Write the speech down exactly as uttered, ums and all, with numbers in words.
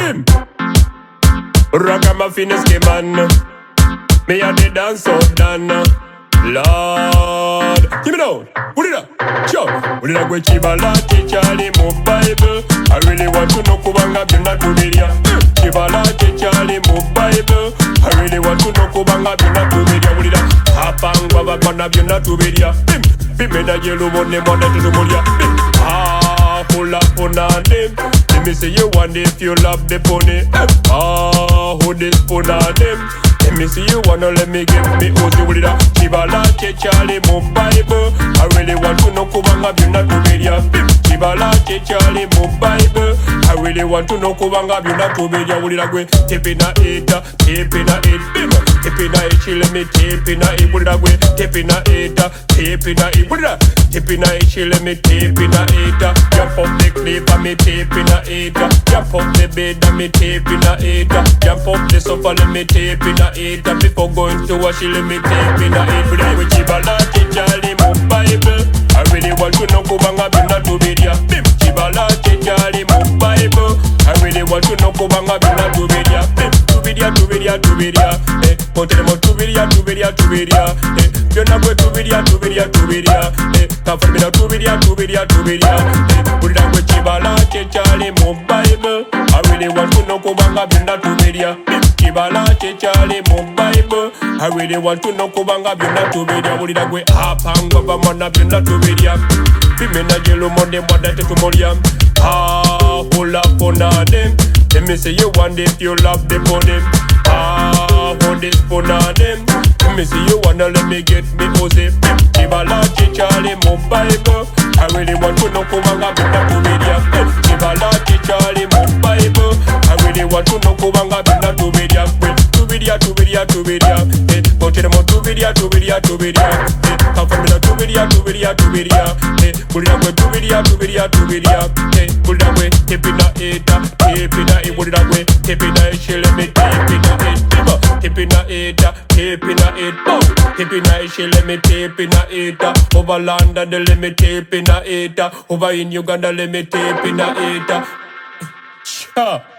Bim. Ragamuffin is the man. Me a the dance out done. Lord, give me down. Put it up. Show. Put it up with Chibala, Charlie, Mo Bible. I really want to know Kubanga Bina Tuberia. Chibala, Charlie, Mo Bible. I really want to know Kubanga Bina Tuberia. Put it up. Hapang Baba Bana Bina Tuberia. Bim. Bim in a yellow one, the money to the Moria. Bim. Ah, pull up on a name. Let me say you one if you love the pony. Ah, who this put on them? Let me see you wanna let me get me Uzi with it up. Chibala, Charlie, Mo Bible. I really want to know Kubanga Bina Tuberia. Chibala, Charlie, Mo Bible. I really want to know Kubanga Bina Tuberia. With it up with tip in a eight, tip in a eight, bim. Tip in a eight, she let me tip in a eight. With it up with tip in a eight, tip in a eight. With it up, tip in a eight, she let me tip in a eight. Jump up the cliff and me tip in a eight. Jump up the bed and me tip in a eight. Jump up the sofa and me tip in a eight. Before going to wash, she let me tip in a eight. But I will Chibala, Charlie, Mo Bible. I really want to know Kubanga Bina Tuberia. Bim. Chibala, Charlie, Mo Bible. I really want to know Kubanga Bina Tuberia. Bim. Tuberia, Tuberia, Tuberia. Eh, Pontemo Tuberia, Tuberia, Tuberia. Eh, Fiona go Tuberia, Tuberia, Tuberia. Eh, Kafamina Tuberia, Tuberia, Tuberia. Eh, Buddha go Chibala, Charlie, Mo Bible. I really want to know Kubanga Bina Tuberia. Bim. Chibala, Charlie, Mo Bible. I really want to know Kubanga Bina Tuberia. Buddha go Hapanga Bamana Bina Tuberia. Bimena Yellow Monday, Mother to Moria. Ah, pull up on a them. Let me say you one if you love the pony. Ah, hold this pon on them. Let me see you wanna let me get me Uzi. Chibala, Charlie, Mo Bible. I really want to know Kubanga Bina Tuberia. Chibala, Charlie, Mo Bible. I really want to know Kubanga Bina Tuberia. Tuberia, Tuberia, Tuberia. Eh, go to the mo Tuberia, Tuberia, Tuberia. Eh, come from the Tuberia, Tuberia, Tuberia. Eh, put it up with Tuberia, Tuberia, Tuberia. Eh, put it up with tip in a eight, tip in a eight. Put it up with tip in a eight. She let me tip in a eight. Tip in a eight, tip in a eight. Oh, tip in a eight. She let me tip in a eight. Over London, they let me tip in a eight. Over in Uganda, let me tip in a eight. Sure.